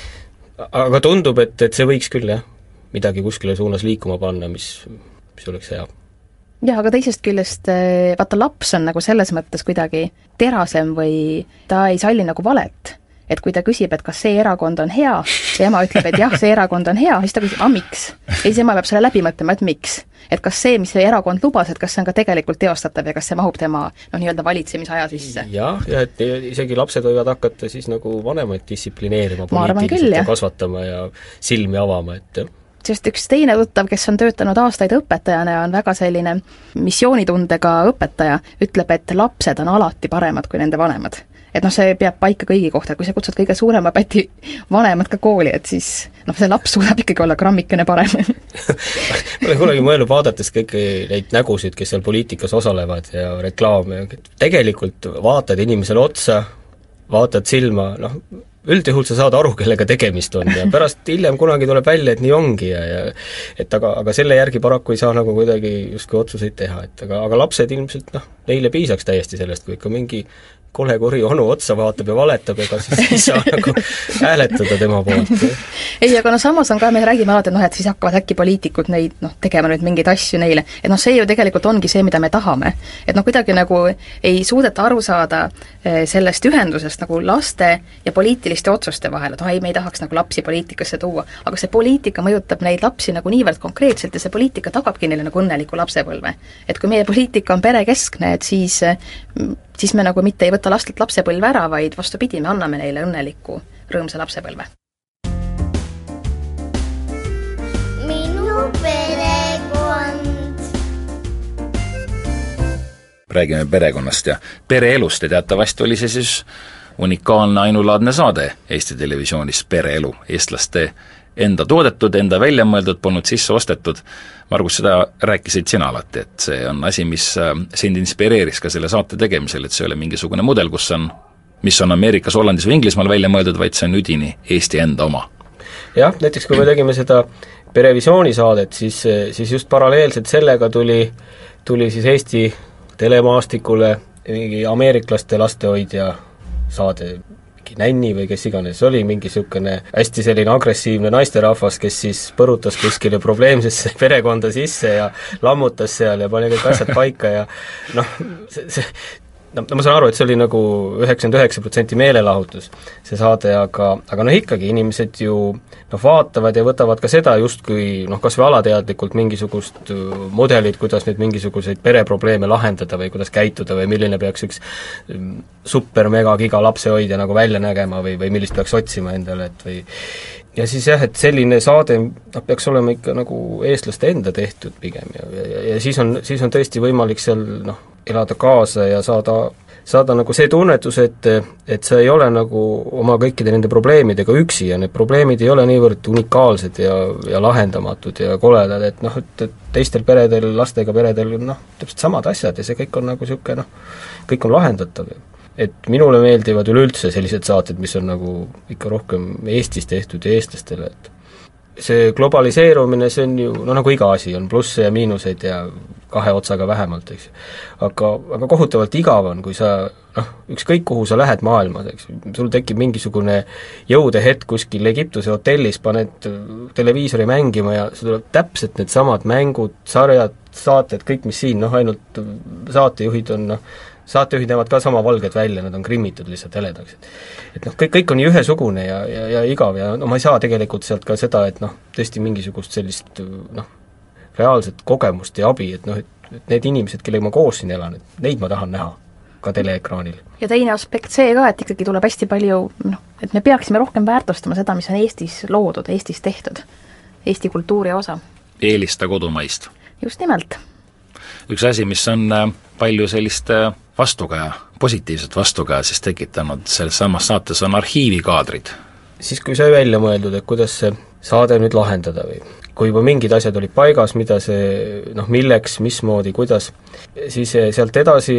aga tundub, et, et see võiks küll jah, midagi kuskile suunas liikuma panna, mis, mis oleks hea. Jah, aga teisest küljest, vaata laps on nagu selles mõttes kuidagi terasem või ta ei salli nagu valet. Et kui ta küsib, et kas see erakond on hea, ja ema ütleb, et jah, see erakond on hea, siis ta küsib, ah, miks? Ja siis ema peab selle läbi mõtlema, et miks? Et kas see, mis see erakond lubas, et kas see on ka tegelikult teostatav ja kas see mahub tema no, nii-öelda valitsemisaja sisse? Jah, ja et isegi lapsed võivad hakata siis nagu vanemaid distsiplineerima poliitiliselt ja kasvatama ja silmi avama, et sest üks teine tuttav, kes on töötanud aastaid õpetajana ja on väga selline missioonitundega õpetaja, ütleb, et lapsed on alati paremad kui nende vanemad. Et noh, see peab paika kõigi kohta, kui sa kutsud kõige suurema päti vanemad ka kooli, et siis noh, see laps suudab ikkagi olla grammikene parem. ma olen kunagi mõelnud vaadates kõiki neid nägusid, kes seal poliitikas osalevad ja reklaame, tegelikult vaatad inimesele otsa, vaatad silma, noh, üldjuhul sa saad aru, kellega tegemist on ja pärast hiljem kunagi tuleb välja, et nii ongi ja, ja et aga, aga selle järgi paraku ei saa nagu kuidagi justkui otsuseid teha, et aga, aga lapsed ilmselt noh, neile piisaks täiesti sellest, kui ikka mingi kole kuri onu otsa vaatab ja valetab, ega siis ei saa nagu hääletada tema poolt. ei, aga no samas on ka, me räägime alati, et noh, et siis hakkavad äkki poliitikud neid, noh, tegema nüüd mingeid asju neile, et noh, see ju tegelikult ongi see, mida me tahame. Et noh, kuidagi nagu ei suudeta aru saada sellest ühendusest nagu laste ja poliitiliste otsuste vahel, et oh, ei, me ei tahaks nagu lapsi poliitikasse tuua, aga see poliitika mõjutab neid lapsi nagu niivõrd konkreetselt ja see poliitika tagabki neile nagu õnneliku lapsepõlve. Et kui meie poliitika on perekeskne, et siis siis me nagu mitte ei võta lastelt lapsepõlve ära, vaid vastupidi, me anname neile õnneliku, rõõmsa lapsepõlve. Minu perekond. Räägime perekonnast ja pereelust ja teatavasti oli see siis unikaalne ainulaadne saade Eesti Televisioonis Pereelu. Eestlaste enda toodetud, enda välja mõeldud, polnud sisse ostetud. Margus, seda rääkisid sina alati, et see on asi, mis sind inspireeris ka selle saate tegemisel, et see ei ole mingisugune mudel, kus on, mis on Ameerikas, Hollandis või Inglismaal välja mõeldud, vaid see on üdini Eesti enda oma. Jah, näiteks kui me tegime seda Perevisiooni saadet, siis, siis just paralleelselt sellega tuli, tuli siis Eesti telemaastikule mingi ameeriklaste lastehoidja saade, mingi nänni või kes iganes, oli mingi niisugune hästi selline agressiivne naisterahvas, kes siis põrutas kuskile probleemsesse perekonda sisse ja lammutas seal ja pani kõik asjad paika ja noh, see, see no ma saan aru, et see oli nagu üheksakümmend üheksa protsenti meelelahutus, see saade, aga, aga noh ikkagi inimesed ju noh, vaatavad ja võtavad ka seda justkui noh, kas või alateadlikult mingisugust mudelit, kuidas nüüd mingisuguseid pereprobleeme lahendada või kuidas käituda või milline peaks üks super mega giga lapsehoidja nagu välja nägema või, või millist peaks otsima endale, et või ja siis jah, et selline saade noh, peaks olema ikka nagu eestlaste enda tehtud pigem ja, ja, ja siis on, siis on tõesti võimalik seal noh, elada kaasa ja saada, saada nagu see tunnetus, et, et sa ei ole nagu oma kõikide nende probleemidega üksi ja need probleemid ei ole niivõrd unikaalsed ja, ja lahendamatud ja koledad, et noh, et, et teistel peredel, lastega peredel noh, täpselt samad asjad ja see kõik on nagu niisugune noh, kõik on lahendatav. Et minule meeldivad üleüldse sellised saated, mis on nagu ikka rohkem Eestis tehtud ja eestlastele, et see globaliseerumine, see on ju, no nagu iga asi, on plusse ja miinuseid ja kahe otsaga vähemalt, eks. Aga, aga kohutavalt igav on, kui sa, noh, ükskõik kuhu sa lähed maailmas, eks, sul tekib mingisugune jõudehetk kuskil Egiptuse hotellis, paned televiisori mängima ja sul tuleb täpselt need samad mängud, sarjad, saated, kõik mis siin, noh, ainult saatejuhid on, noh, saatejuhid näevad ka sama valged välja, nad on grimmitud lihtsalt heledaks. Et noh, kõik, kõik on nii ühesugune ja, ja, ja igav ja no ma ei saa tegelikult sealt ka seda, et noh, tõesti mingisugust sellist noh, reaalset kogemust ja abi, et noh, et, et need inimesed, kellega ma koos siin elan, et neid ma tahan näha ka teleekraanil. Ja teine aspekt see ka, et ikkagi tuleb hästi palju, noh, et me peaksime rohkem väärtustama seda, mis on Eestis loodud, Eestis tehtud, Eesti kultuuri osa. Eelista kodumaist. Just nimelt. Üks asi, mis on palju sellist vastukaja, positiivset vastukaja siis tekitanud selles samas saates on arhiivikaadrid. Siis kui sai välja mõeldud, et kuidas see saade nüüd lahendada või kui juba mingid asjad olid paigas, mida see, noh milleks, mismoodi, kuidas, siis sealt edasi,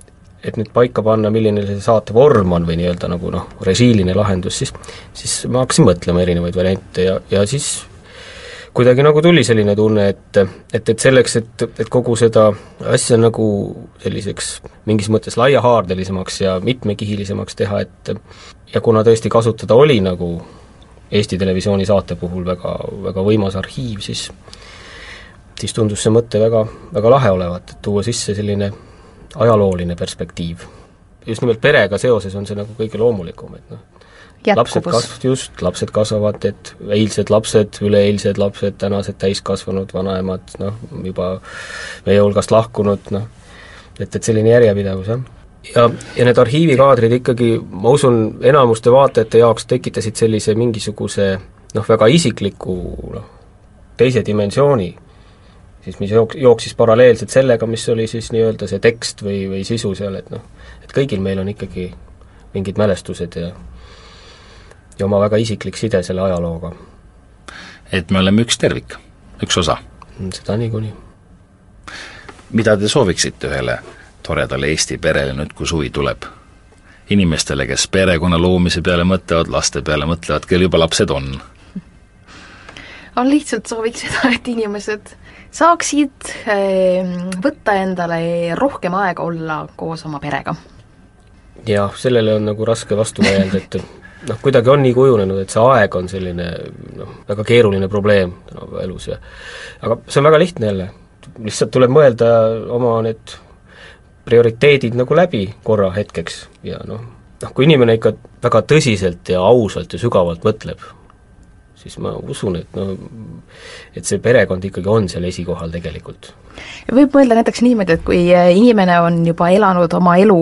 et nüüd paika panna, milline see saate vorm on või nii-öelda nagu noh, režiiline lahendus, siis, siis ma hakkasin mõtlema erinevaid variante ja, ja siis kuidagi nagu tuli selline tunne, et, et, et selleks, et, et kogu seda asja nagu selliseks mingis mõttes laiahaardelisemaks ja mitmekihilisemaks teha, et ja kuna tõesti kasutada oli nagu Eesti Televisiooni saate puhul väga, väga võimas arhiiv, siis siis tundus see mõte väga, väga lahe olevat, et tuua sisse selline ajalooline perspektiiv. Just nimelt perega seoses on see nagu kõige loomulikum, et noh, lapsed kasv-, just, lapsed kasvavad, et eilsed lapsed, üleeilsed lapsed, tänased täiskasvanud vanaemad, noh, juba meie hulgast lahkunud, noh, et, et selline järjepidevus, jah. Ja, ja need arhiivikaadrid ikkagi, ma usun, enamuste vaatajate jaoks tekitasid sellise mingisuguse noh, väga isikliku noh, teise dimensiooni, siis mis jook-, jooksis paralleelselt sellega, mis oli siis nii-öelda see tekst või, või sisu seal, et noh, et kõigil meil on ikkagi mingid mälestused ja ja oma väga isiklik side selle ajalooga. Et me oleme üks tervik, üks osa. Seda niikuinii. Mida te sooviksite ühele toredale Eesti perele nüüd, kui suvi tuleb? Inimestele, kes perekonna loomise peale mõtlevad, laste peale mõtlevad, kel juba lapsed on? On lihtsalt sooviks seda, et inimesed saaksid võtta endale rohkem aega olla koos oma perega. Ja sellele on nagu raske vastu vaielda, et noh, kuidagi on nii kujunenud, et see aeg on selline noh, väga keeruline probleem tänapäeva elus ja aga see on väga lihtne jälle, lihtsalt tuleb mõelda oma need prioriteedid nagu läbi korra hetkeks ja noh, noh kui inimene ikka väga tõsiselt ja ausalt ja sügavalt mõtleb, siis ma usun, et no, et see perekond ikkagi on seal esikohal tegelikult. Võib mõelda näiteks niimoodi, et kui inimene on juba elanud oma elu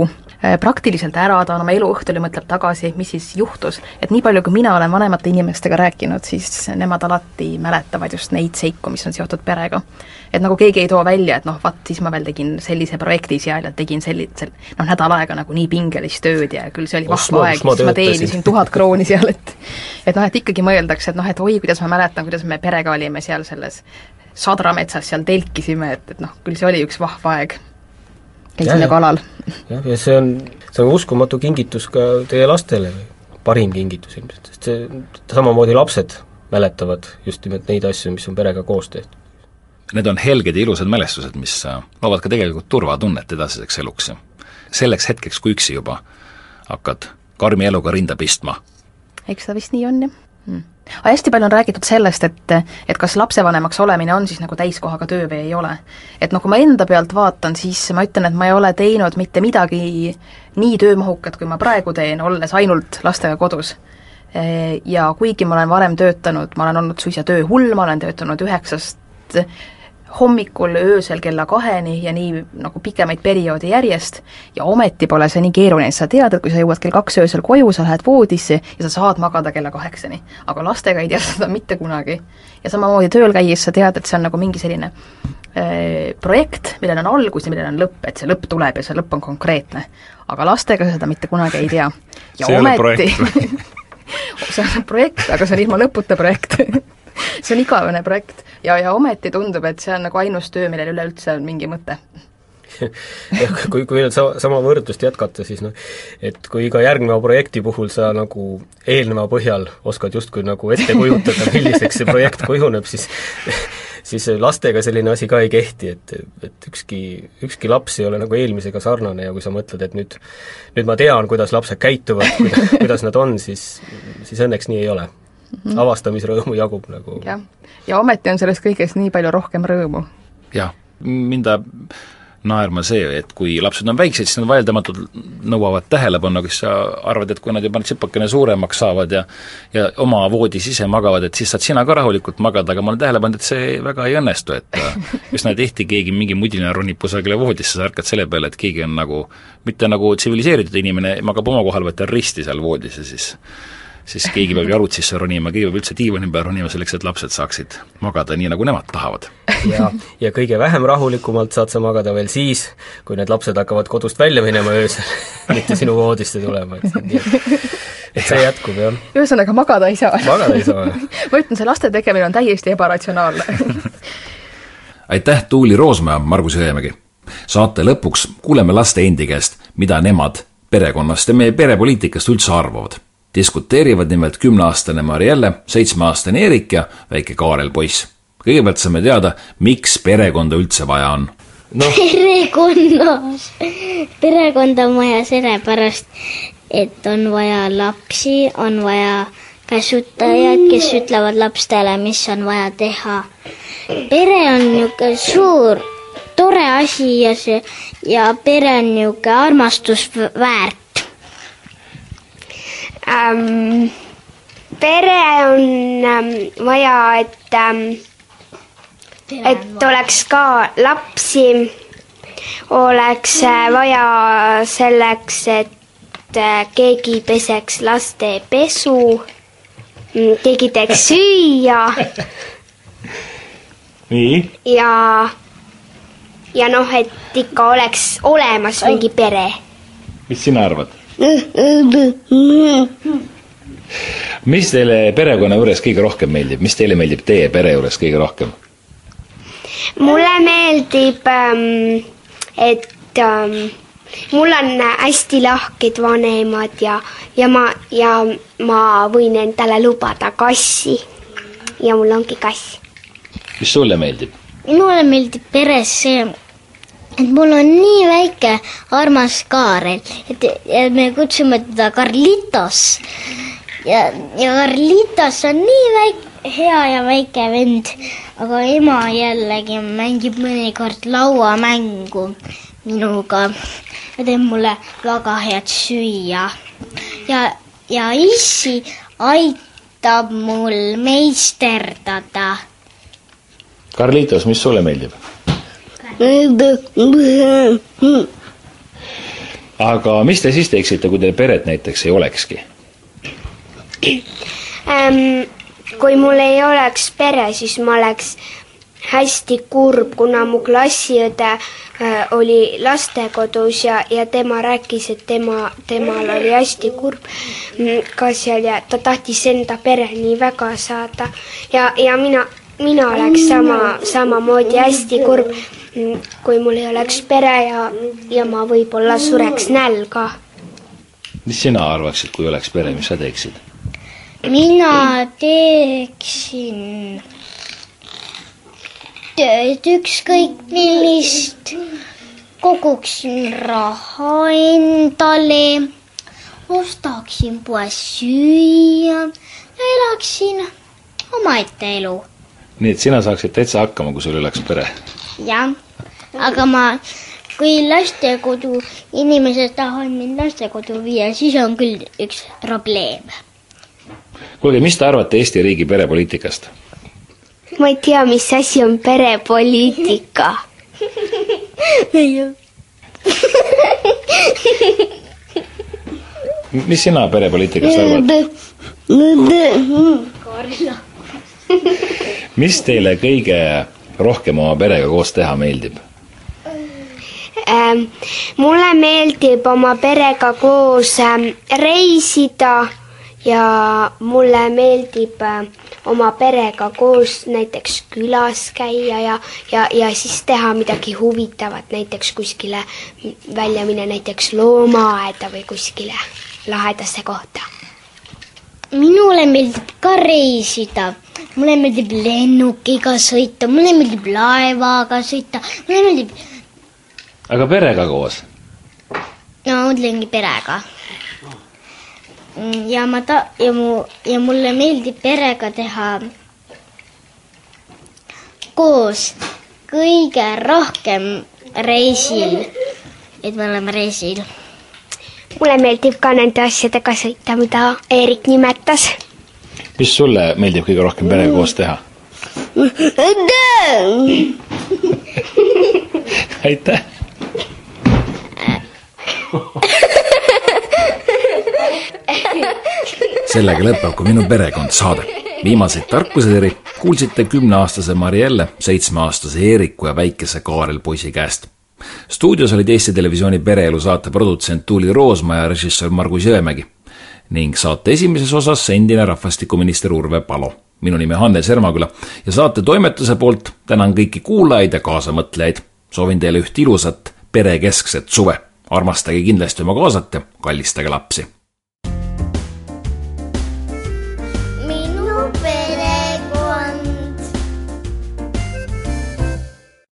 praktiliselt ära, ta on oma elu õhtul ja mõtleb tagasi, mis siis juhtus. Et nii palju, kui mina olen vanemate inimestega rääkinud, siis nemad alati mäletavad just neid seiku, mis on seotud perega. Et nagu keegi ei too välja, et noh, vat, siis ma veel tegin sellise projekti seal ja tegin selli, sel, noh, nädal aega nagu nii pingelist tööd ja küll see oli vahva aeg, siis ma teenisin tuhat krooni seal, et et noh, et ikkagi mõeldakse, et noh, et oi, kuidas ma mäletan, kuidas me perega olime seal selles sadrametsas, seal telkisime, et, et noh, küll see oli üks vahva aeg. Käisime kalal. jah, ja see on, see on uskumatu kingitus ka teie lastele, parim kingitus ilmselt, sest see, samamoodi lapsed mäletavad just nimelt neid asju, mis on perega koos tehtud. Need on helged ja ilusad mälestused, mis loovad ka tegelikult turvatunnet edasiseks eluks. Selleks hetkeks, kui üksi juba hakkad karmi eluga rinda pistma. Eks ta vist nii on, jah. Hmm. Aga hästi palju on räägitud sellest, et, et kas lapsevanemaks olemine on siis nagu täiskohaga töö või ei ole. Et noh, kui ma enda pealt vaatan, siis ma ütlen, et ma ei ole teinud mitte midagi nii töömahukat, kui ma praegu teen, olles ainult lastega kodus. Ja kuigi ma olen varem töötanud, ma olen olnud suisa tööhull, ma olen töötanud üheksast hommikul öösel kella kaheni ja nii nagu pikemaid perioodi järjest ja ometi pole see nii keeruline, et sa tead, et kui sa jõuad kell kaks öösel koju, sa lähed voodisse ja sa saad magada kella kaheksani. Aga lastega ei tea seda mitte kunagi. Ja samamoodi tööl käies sa tead, et see on nagu mingi selline äh, projekt, millel on algus ja millel on lõpp, et see lõpp tuleb ja see lõpp on konkreetne. Aga lastega seda mitte kunagi ei tea. Ja see ometi see on projekt, aga see on ilma lõputa projekt. See on igavene projekt ja, ja ometi tundub, et see on nagu ainus töö, millel üleüldse on mingi mõte. kui, kui sama, sama võrdlust jätkata, siis noh, et kui iga järgneva projekti puhul sa nagu eelneva põhjal oskad justkui nagu ette kujutada, milliseks see projekt kujuneb, siis siis lastega selline asi ka ei kehti, et, et ükski, ükski laps ei ole nagu eelmisega sarnane ja kui sa mõtled, et nüüd, nüüd ma tean, kuidas lapsed käituvad, kuidas, kuidas nad on, siis, siis õnneks nii ei ole. Mm-hmm. Avastamisrõõmu jagub nagu. Ja, ja ometi on sellest kõigest nii palju rohkem rõõmu. Jah, minda naerma see, et kui lapsed on väiksed, siis nad vaieldamatult nõuavad tähelepanu, kes sa arvad, et kui nad juba tsipakene suuremaks saavad ja ja oma voodis ise magavad, et siis saad sina ka rahulikult magada, aga ma olen tähele pannud, et see väga ei õnnestu, et just nad ehti keegi mingi mudine ronib kusagile voodisse, sa ärkad selle peale, et keegi on nagu, mitte nagu tsiviliseeritud inimene, magab oma kohal, võtta risti seal voodis ja siis siis keegi peab jalud sisse ronima, keegi peab üldse diivani peal ronima selleks, et lapsed saaksid magada nii, nagu nemad tahavad. ja, ja kõige vähem rahulikumalt saad sa magada veel siis, kui need lapsed hakkavad kodust välja minema öösel, mitte sinu voodisse tulema, et see, et see jätkub, jah. Ühesõnaga, magada ei saa. Magada ei saa. ma ütlen, see laste tegemine on täiesti ebaratsionaalne. Aitäh, Tuuli Roosmäe, Margus Jõemägi. Saate lõpuks kuuleme laste endi käest, mida nemad perekonnast ja meie perepoliitikast üldse arvavad. Diskuteerivad nimelt kümneaastane Marielle, seitsmeaastane Erik ja väike Kaarel poiss. Kõigepealt saame teada, miks perekonda üldse vaja on. No. Perekonnas. Perekonda on vaja sellepärast, et on vaja lapsi, on vaja käsutajad, kes ütlevad lapstele, mis on vaja teha. Pere on niisugune suur, tore asi ja, see, ja pere on niisugune armastus väärt. Ähm, pere on ähm, vaja, et, ähm, et oleks ka lapsi, oleks vaja selleks, et äh, keegi peseks laste pesu, keegi teeks süüa. Nii? Ja, ja noh, et ikka oleks olemas mingi pere. Mis sina arvad? Mis teile perekonna juures kõige rohkem meeldib? Mis teile meeldib teie pere juures kõige rohkem? Mulle meeldib, et mul on hästi lahked vanemad ja, ja, ma, ja ma võin endale lubada kassi. Ja mul ongi kass. Mis sulle meeldib? Minule meeldib peres see, et mul on nii väike armas Kaarel, et ja me kutsume teda Carlitos ja, ja Carlitos on nii väike, hea ja väike vend, aga ema jällegi mängib mõnikord lauamängu minuga ja teeb mulle väga head süüa ja, ja issi aitab mul meisterdada. Carlitos, mis sulle meeldib? aga mis te siis teeksite, kui teil peret näiteks ei olekski? Ähm, kui mul ei oleks pere, siis ma oleks hästi kurb, kuna mu klassiõde äh, oli lastekodus ja, ja tema rääkis, et tema, temal oli hästi kurb ka seal ja ta tahtis enda pere nii väga saada ja, ja mina, mina oleks sama, samamoodi hästi kurb, kui mul ei oleks pere ja, ja ma võib-olla sureks nälga. Mis sina arvaksid, kui oleks pere, mis sa teeksid? Mina teeksin tööd ükskõik millist, koguksin raha endale, ostaksin poes süüa ja elaksin omaette elu. Nii, et sina saaksid täitsa hakkama, kui sul oleks pere? Jah, aga ma, kui lastekodu inimesed tahavad mind lastekodu viia, siis on küll üks probleem. Kuulge, mis te arvate Eesti riigi perepoliitikast? Ma ei tea, mis asi on perepoliitika. Mis sina perepoliitikast arvad? Mis teile kõige rohkem oma perega koos teha meeldib? Ähm, mulle meeldib oma perega koos ähm, reisida ja mulle meeldib äh, oma perega koos näiteks külas käia ja, ja, ja siis teha midagi huvitavat, näiteks kuskile välja minna, näiteks loomaaeda või kuskile lahedasse kohta. Minule meeldib ka reisida, mulle meeldib lennukiga sõita, mulle meeldib laevaga sõita, mulle meeldib... Aga perega koos? No, mõtlengi perega. Ja, ma ta, ja, mu, ja mulle meeldib perega teha koos kõige rohkem reisil, et me oleme reisil. Mulle meeldib ka nende asjadega sõita, mida Eerik nimetas. Mis sulle meeldib kõige rohkem perega koos teha? Aitäh! Sellega lõpeb ka Minu perekond saade. Viimaseid tarkuseteri kuulsite kümneaastase Marielle, seitsmeaastase Eeriku ja väikese Kaarel poisi käest. Stuudios olid Eesti Televisiooni pereelu saate produtsent Tuuli Roosma ja režissöör Margus Jõemägi ning saate esimeses osas endine rahvastikuminister Urve Palo. Minu nimi Hannes Ermaküla ja saate toimetuse poolt tänan kõiki kuulajaid ja kaasamõtlejaid. Soovin teile üht ilusat perekeskset suve. Armastage kindlasti oma kaasat ja kallistage lapsi.